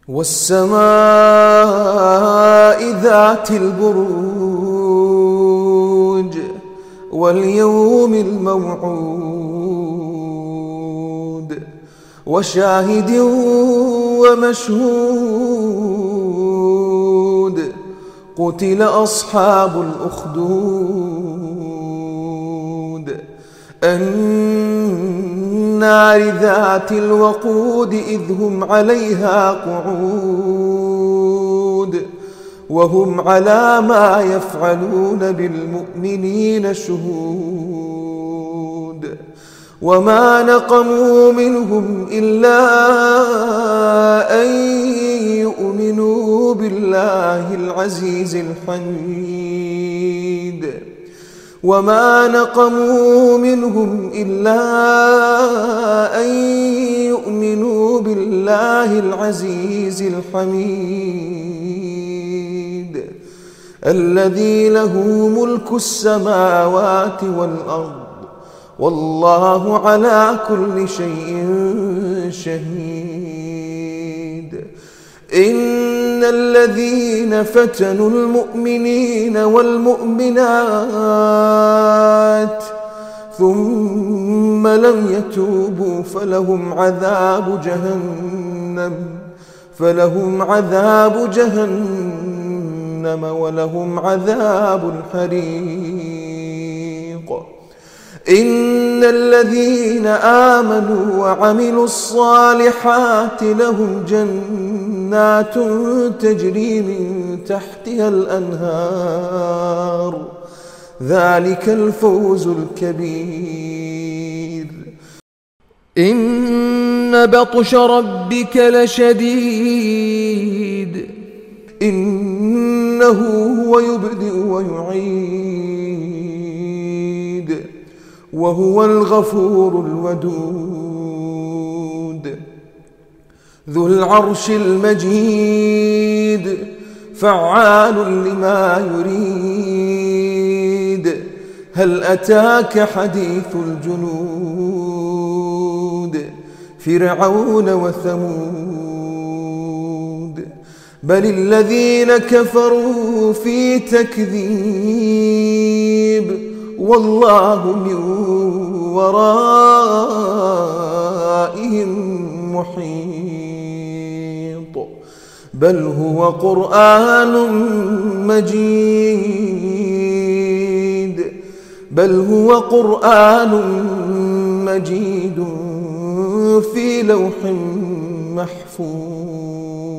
والسماء ذات البروج واليوم الموعود وشاهد ومشهود قتل أصحاب الأخدود النار ذات الوقود إذ هم عليها قعود وهم على ما يفعلون بالمؤمنين شهود وما نقموا منهم إلا أن يؤمنوا بالله العزيز الحميد وما نقموا منهم إلا أن يؤمنوا بالله العزيز الحميد الذي له ملك السماوات والأرض والله على كل شيء شهيد إن الذين فتنوا المؤمنين والمؤمنات ثم لم يتوبوا فلهم عذاب جهنم ولهم عذاب الحريق إن الذين آمنوا وعملوا الصالحات لهم جنات تجري من تحتها الأنهار ذلك الفوز الكبير إن بطش ربك لشديد إنه هو يبدئ ويعيد وهو الغفور الودود ذو العرش المجيد فعال لما يريد هل أتاك حديث الجنود فرعون وثمود بل الذين كفروا في تكذيب والله من ورائهم محيط بل هو قرآن مجيد في لوح محفوظ